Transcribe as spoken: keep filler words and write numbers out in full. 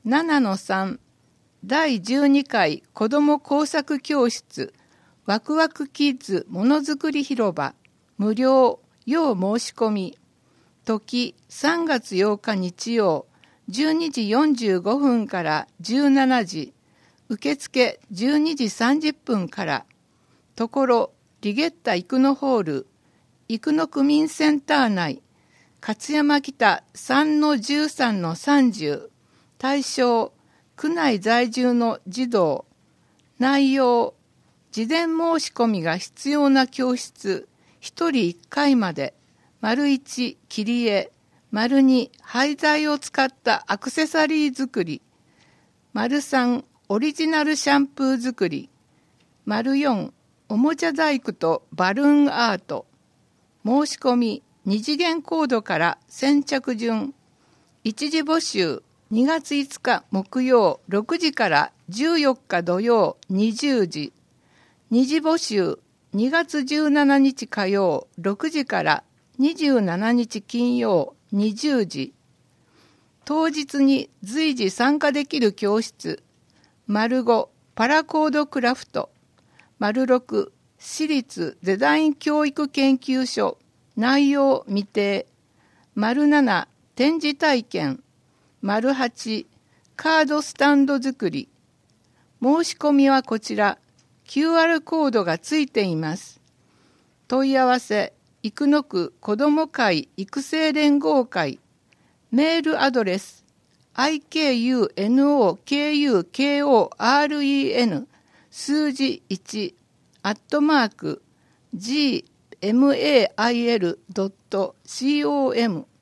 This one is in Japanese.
ななのさん だいじゅうにかい子ども工作教室ワクワクキッズものづくり広場無料要申し込み時さんがつようか日曜じゅうにじよんじゅうごふんからじゅうしちじ受付じゅうにじさんじゅっぷんからところリゲッタ生野ホール生野区民センター内勝山北 さんのじゅうさんのさんじゅう対象区内在住の児童内容事前申し込みが必要な教室ひとりいっかいまで丸いち切り絵丸に廃材を使ったアクセサリー作り丸さんオリジナルシャンプー作り丸よんおもちゃ細工とバルーンアート申し込みに次元コードから先着順一時募集にがついつか木曜ろくじからじゅうよっか土曜にじゅうじ二次募集にがつじゅうしちにち火曜ろくじからにじゅうしちにち金曜にじゅうじ当日に随時参加できる教室丸ごパラコードクラフト丸ろく私立デザイン教育研究所内容未定丸なな展示体験丸はちカードスタンド作り申し込みはこちら キューアール コードがついています問い合わせ生野区子ども会育成連合会メールアドレス アイケーユーエヌオーケーユーケーオーアールイーエヌ 数字いちアットマーク ジーエムエーアイエルドットコム